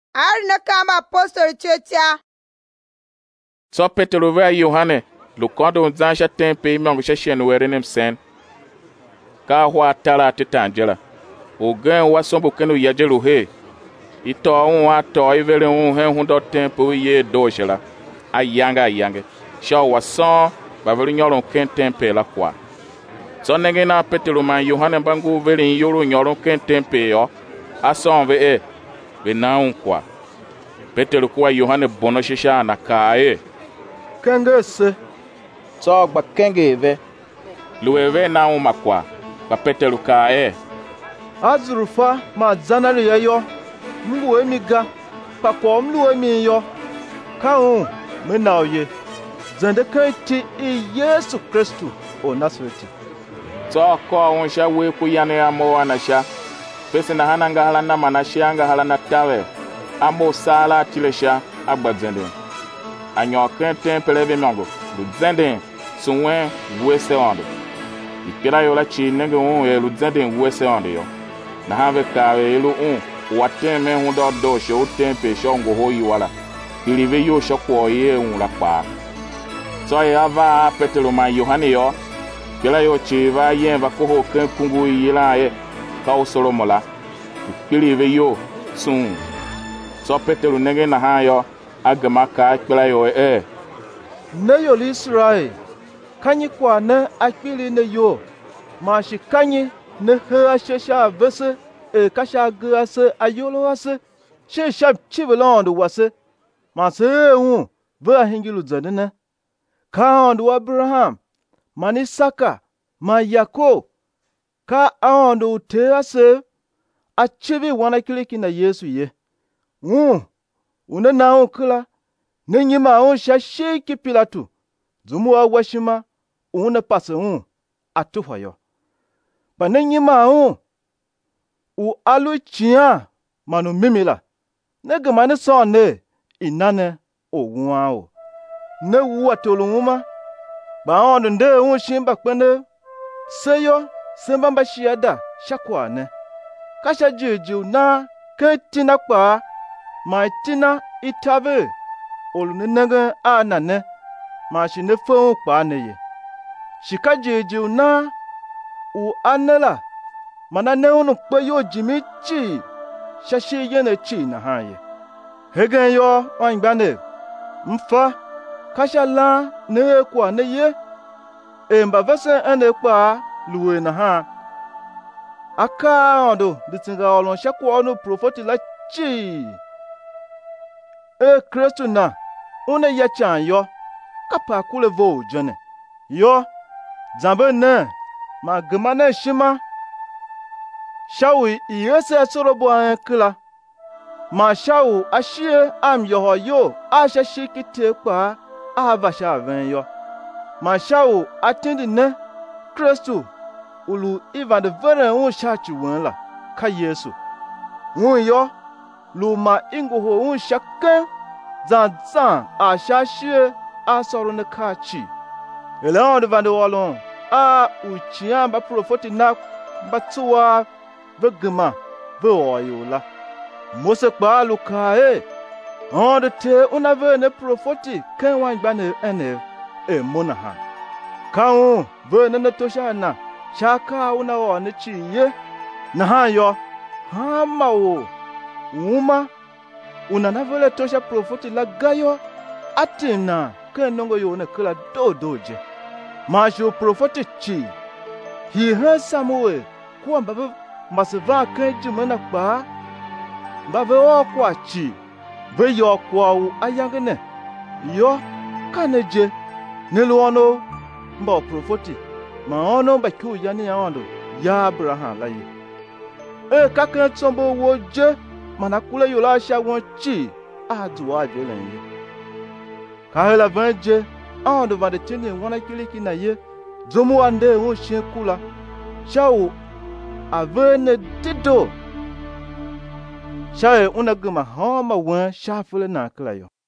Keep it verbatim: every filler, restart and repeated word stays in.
Ar na kama apostol checha. So Petro ve Yohane lu kodo zansha tempe mong shashen werenem sen. Ka hwa tara titanjela. O gen wa sombo kenu yajelu he. Ito on wa to ivere on he hundo tempo ye doshela. Ayanga ayange. Sha wa son ba velu nyoron ken tempe la kwa. So nenge na Petro man Yohane bangu vele yoro nyoron ken tempe yo. Ason ve e. Ve na un kwa. Petro kwa Yohane bono shisha na kae. Kenge se. So ba kenge ve. Lueve na un makwa. Ba Petro kae. Azurufa ma zanari ya yo. Mlu emiga. Pa kwa mlu emi yo. Ka un mena oye. Zende kenti i Yesu Kristu o Nasreti. So ko un sha we ku yane amo anasha. Pese na hananga halana manasha anga halana tawe. Amo sala tilesha agbadzende. Anyo kenten peleve mongo. Lu zende suwen wese ondo. Ikira yo la chi nenge un e lu zende wese ondo yo. Na have ka e lu un wateme hundo do sho tempe sho ngo hoyi wala. Ilive yo sho ko ye un la pa. So ya va Petro ma Yohane yo. Kila yo chi va yen va ko ho ken kungu yila e ka o solo mola. Ilive yo sun. So Petro nenge na ha yo agama ka kila yo e. Ne yo Israel. Kanyi kwa ne akpili ne yo. Ma shi kanyi ne he ashesha vese e kasha gase ayolo ase. She shap chibelondo wase. Ma se un ve hingilu zadene. Ka ondo Abraham. Mani Saka. Ma Yako. Ka ondo te ase. Achibi wana kiliki na Yesu ye. Un. Una na un kula. Nenyima un shashiki Pilatu. Zumu wa washima. Una pase un. Atuwa yo. Ba nenyima un. U alu chia. Manu mimila. Nege mani son ne. Inane o uwa o. Ne uwa tolu uma. Ba ondo nde un shimba kwene. Seyo. Semba mba shiada. Shakwa ne. Kasha juju na. Ke tina kwa. Ma tina itave. Olu ne nege anane. Ma shi ne fon kwa ne ye. Shika juju na. U anela. Mana ne unu kwe yo jimi chi. Shashi yene chi na haye. Hegen yo wangbane. Mfa. Kasha la ne kwa ne ye. E mba vese ene kwa luwe na ha. Aka ondo ditinga olon shakwa onu profeti la chi. E Kristu na. Une ya chan yo. Kapa kule vo jene. Yo. Zambe ne. Ma gemane shima. Shawi iyese sorobo an kila. Ma shawu ashie am yoho yo. Asha shikite kwa. Ahavasha ven yo. Ma shawu atindi ne. Kristu. Ulu ivan de vere un shachi wen la. Ka Yesu. Un yo. Lu ma ingoho un shaken. Zan zan a shashie. A soro ne kachi. Ele on de van de walon. A uchian ba profoti na. Batuwa. Vegema. Ve oyo la. Mose kwa luka e. On de te unave ne profoti. Ken wan gbane ene. E mona ha. Ka un. Ve ne ne tosha na. Shaka una wa ne chi ye. Na ha yo. Ha ma o. Uma. Una na vele tosha profoti la gayo. Atina. Ken nongo yo ne kila do doje. Ma shu profoti chi. Hi he Samuel. Kwa mbave. Maseva ken jimena kwa. Mbave o kwa chi. Ve yo kwa u ayangene. Yo. Kaneje. Nilu ono. Mba profoti. Ma ono ba ku yani ya ondo. Ya Abraham la ye. E kaken tsombo wo je. Mana kule yo la sha won chi. Adu aje len ye. Ka hela venje. Ondo va de tini wana kiliki na ye. Zomu ande won shin kula. Shao avene dido. Shae unaguma homa wen shafule na kla yo.